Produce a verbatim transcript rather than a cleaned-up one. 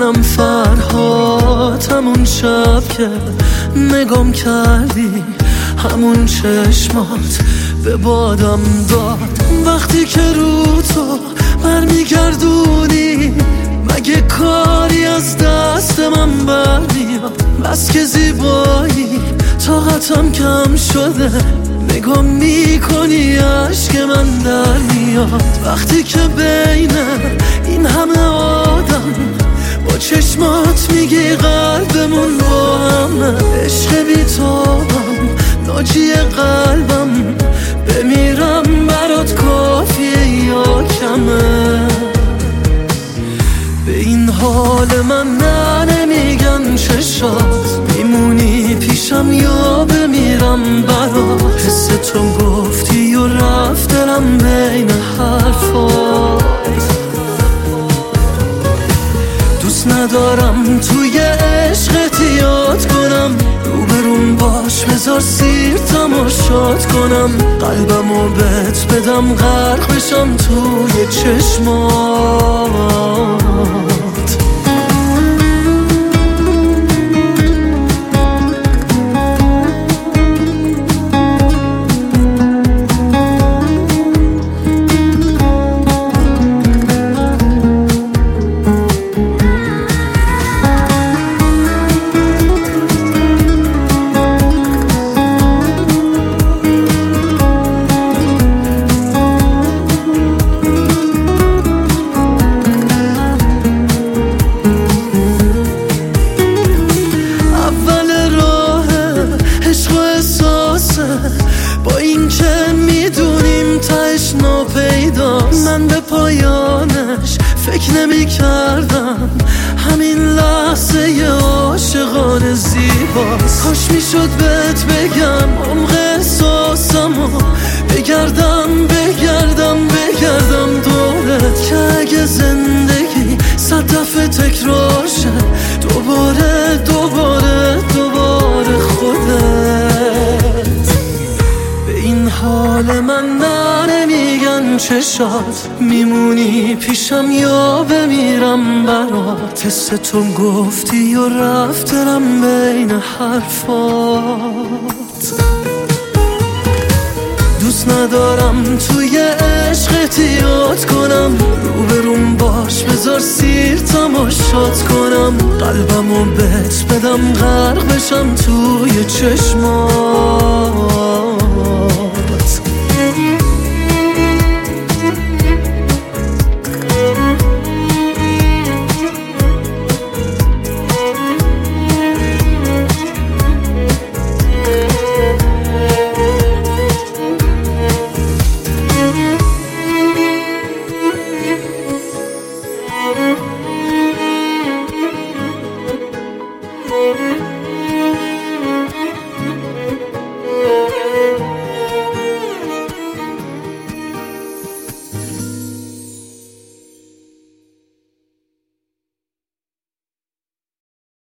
منم فرهاد، همون شب که نگام کردی همون چشمات به بادم داد. وقتی که رو تو برمیگردونی مگه کاری از دست من برمیاد؟ بس که زیبایی طاقتم کم شده، نگاه میکنی عشق من در میاد. وقتی که بین این همه آدم با چشمات میگی قلبمون با همه، عشق بی تابم ناجی قلبم، بمیرم برات کافیه یا کمه؟ به این حال من نه نمیگن چشات، میمونی پیشم یا بمیرم برات. حس تو گفتی و رفت دلم بین حرفات. دوست ندارم توی عشقت یاد کنم، روبروم باش بذار سیر تماشات کنم، قلبمو بهت بدم غرق بشم توی چشمات. با این که میدونیم تاش ناپیداست، من به پایانش فکر نمی کردم، همین لحظه ی عاشقانه زیباست. کاش میشد بهت بگم عمق احساسمو، بگردم بگردم بگردم دورت، که اگه زندگی صد دفعه تکرار شد دوباره دوباره دوباره خودت. این حال من نه نمیگن چشات، میمونی پیشم یا بمیرم برات. حس تو گفتی و رفت دلم بین حرفات. دوست ندارم توی عشقت یاد کنم، روبروم باش بذار سیر تماشات کنم، قلبمو بهت بدم غرق بشم توی چشمات. Thank you.